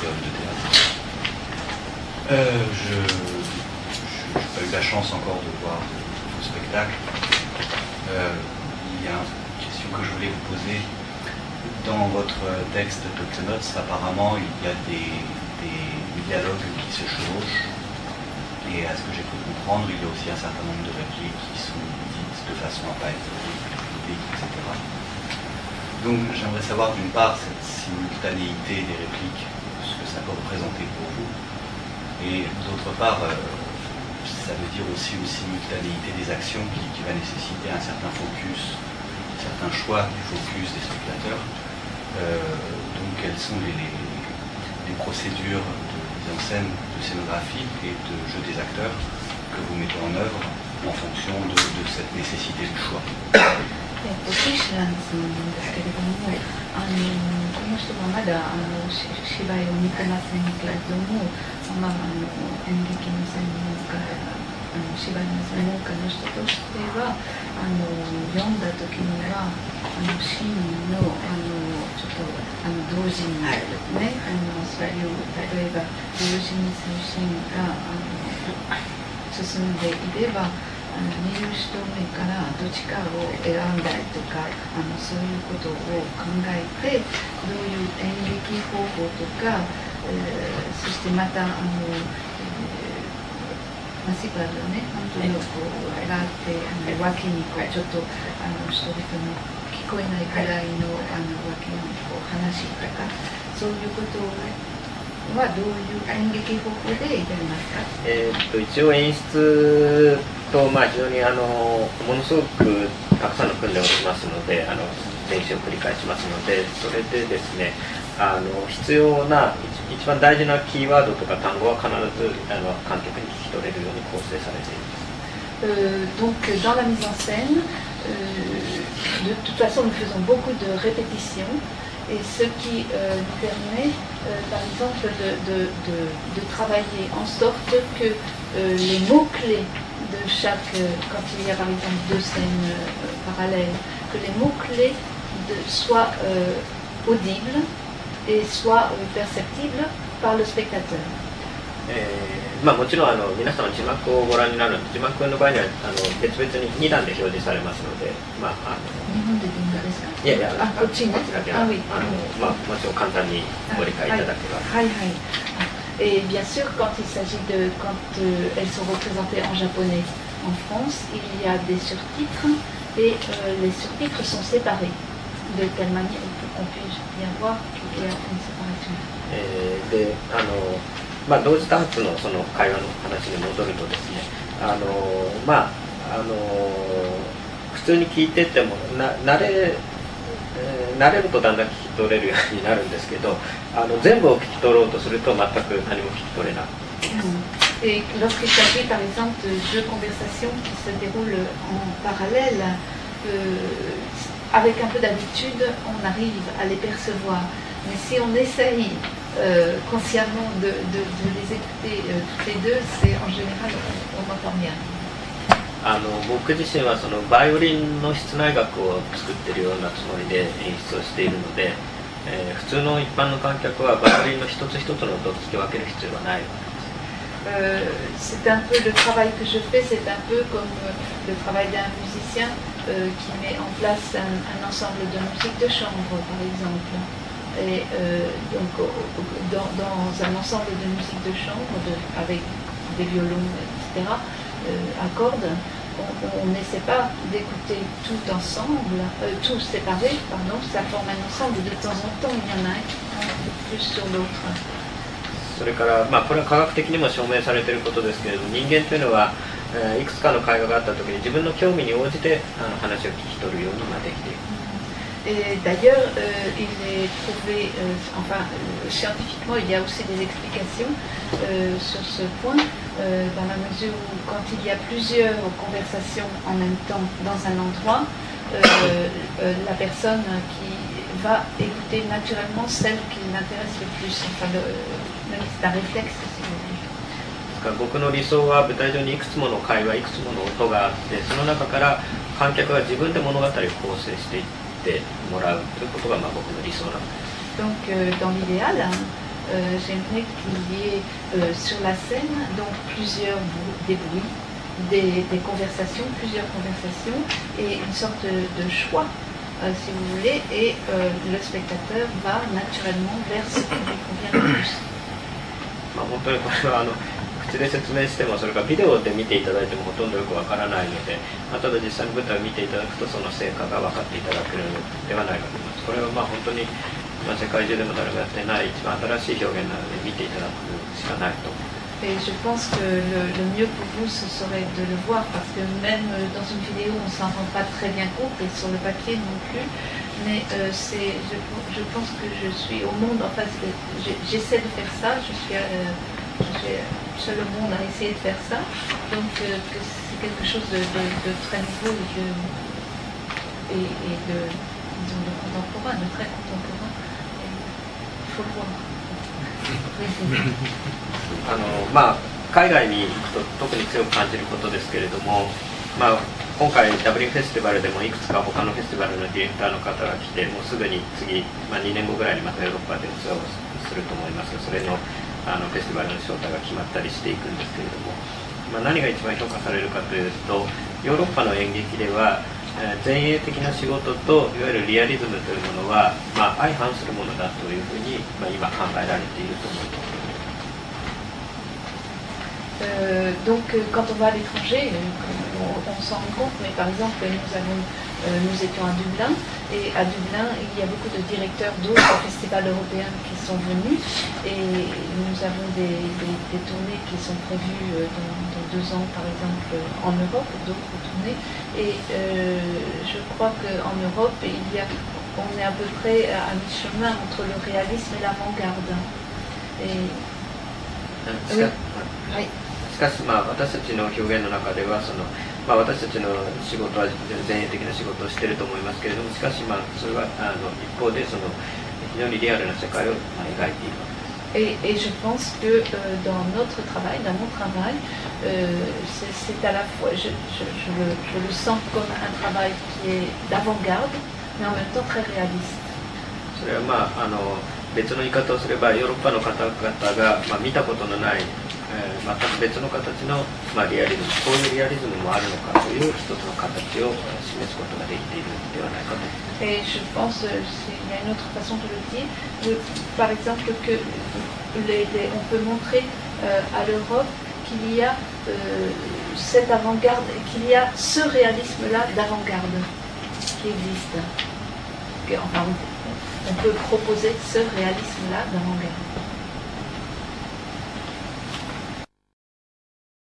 ces halls de théâtre. Je n'ai pas eu la chance encore de voir de spectacle. Il y a une question que je voulais vous poser. Dans votre texte de Notes, apparemment, il y a des dialogues qui se chevauchent. Et à ce que j'ai pu comprendre, il y a aussi un certain nombre de répliques qui sont dites de façon à ne pas être publiques, etc. Donc j'aimerais savoir d'une part cette simultanéité des répliques, ce que ça peut représenter pour vous, et d'autre part, ça veut dire aussi une simultanéité des actions qui va nécessiter un certain focus, un certain choix du focus des spectateurs. Donc quelles sont les procédures de mise en scène, de scénographie et de jeu des acteurs que vous mettez en œuvre en fonction de cette nécessité du choix. シーシなんですけれども、この人はまだ芝居を見てませんけれども、演劇の専門家、芝居の専門家の人としては、読んだ時にはシーンのちょっと同時にね、そういう例えば同時にそういうシーンが進んでいれば。見る人目からどっちかを選んだりとかそういうことを考えてどういう演劇方法とか、そしてまたマシバルね本当にこう選って脇にこうちょっと人々の聞こえないくらいの脇にこう話とかそういうことをはどういう演劇方法でやりますか？ 一応演出と、非常にものすごくたくさんの訓練をしますので練習を繰り返しますのでそれでですね必要な一番大事なキーワードとか単語は必ず観客に聞き取れるように構成されています。 Donc dans la mise en scène, de toute façon nous faisons beaucoup de répétitions et ce qui nous permet par exemple de travailler en sorte que les mots-clés de chaque, quand il y a par exemple deux scènes parallèles, que les mots-clés soient audibles et soient perceptibles par le spectateur. もちろん皆さん字幕をご覧になるので字幕の場合には別々に2段で表示されますので日本でどんなですか？ いやいやこっちにもちろん簡単にご理解いただけば。 はいはい。Et bien sûr, quand il s'agit quand elles sont représentées en japonais en France, il y a des surtitres et les surtitres sont séparés de telle manière qu'on puisse bien voir qu'il y a une séparation. 同時多発のその会話の話に戻るとですね、普通に聞いてても慣れるとだんだん聞き取れるようになるんですけど、全部を聞き取ろうとすると全く何も聞き取れない。 Et lorsqu'il s'agit par exemple de deux conversations qui se déroulent en parallèle, avec un peu d'habitude, on arrive à les percevoir. Mais si on essaye consciemment de les écouter toutes les deux, c'est en général on n'entend rien. 僕自身はそのバイオリンの室内楽を作っているようなつもりで演出をしているので、普通の一般の観客はバイオリンの一つ一つの音を聞き分ける必要はないわけです。 C'est un peu le travail que je fais, c'est un peu comme le travail d'un musicien qui met en place un ensemble de musique de chambre, par exemple. Et donc dans un ensemble de musique de chambre avec des violons, etc., à cordes, on n'essaie pas d'écouter tout ensemble, tout séparé, pardon, ça forme un ensemble. De temps en temps, il y en a un plus sur l'autre. それから、これは科学的にも証明されていることですけれども、人間というのは、いくつかの会話があったときに自分の興味に応じて話を聞き取るようにできている。 Et d'ailleurs, il est prouvé, scientifiquement, il y a aussi des explications sur ce point, dans la mesure où quand il y a plusieurs conversations en même temps dans un endroit, la personne qui va écouter naturellement celle qui l'intéresse le plus. Même c'est un réflexe, si vous voulez. 僕の理想は舞台上にいくつもの会話、いくつもの音があって、その中から観客が自分で物語を構成していってもらうということが僕の理想なんです。 Donc dans l'idéal, j'aimerais qu'il y ait sur la scène donc des bruits, des conversations, plusieurs conversations et une sorte de choix, si vous voulez, et le spectateur va naturellement vers ce qui lui convient le plus. 本当にこれは口で説明してもそれからビデオで見ていただいてもほとんどよくわからないので、ただ実際に舞台を見ていただくとその成果が分かっていただけるのではないかと思います。これは本当に世界中でも誰もやってない一番新しい表現なので見ていただくしかないと思います。 Et je pense que le mieux pour vous, ce serait de le voir, parce que même dans une vidéo, on ne s'en rend pas très bien compte, et sur le papier non plus. Mais je pense que je suis au monde, enfin, j'essaie de faire ça, je suis seul au monde à essayer de faire ça. Donc, que c'est quelque chose de très nouveau et de contemporain, de très contemporain. Il faut le voir. 海外に行くと特に強く感じることですけれども、今回ダブリンフェスティバルでもいくつか他のフェスティバルのディレクターの方が来て、もうすぐに次、2年後ぐらいにまたヨーロッパでツアーをすると思いますが、それのフェスティバルの招待が決まったりしていくんですけれども、何が一番評価されるかというと、ヨーロッパの演劇では前衛的な仕事といわゆるリアリズムというものは、相反するものだというふうに、今考えられていると思います。 Donc quand on va à l'étranger, on s'en rend compte, mais par exemple nous étions à Dublin, et à Dublin il y a beaucoup de directeurs d'autres festivals européens qui sont venus, et nous avons des tournées qui sont prévues dans 2 ans par exemple en Europe, d'autres tournées, et je crois qu'en Europe on est à peu près à mi-chemin entre le réalisme et l'avant-garde. Oui. しかし私たちの表現の中では私たちの仕事は前衛的な仕事をしていると思いますけれども、しかしそれは一方で非常にリアルな世界を描いているわけです。 Et je pense que dans notre travail, dans mon travail, c'est à la fois, je le sens comme un travail qui est d'avant-garde, mais en même temps très réaliste. それは別の言い方をすれば、ヨーロッパの方々が見たことのない全く別の形のリアリズム、こういうリアリズムもあるのかという一つの形を示すことができているのではないかと。 Et je pense qu'il y a une autre façon de le dire, par exemple que on peut montrer à l'Europe qu'il y a cette avant-garde, qu'il y a ce réalisme-là d'avant-garde qui existe. Enfin, on peut proposer ce réalisme-là d'avant-garde.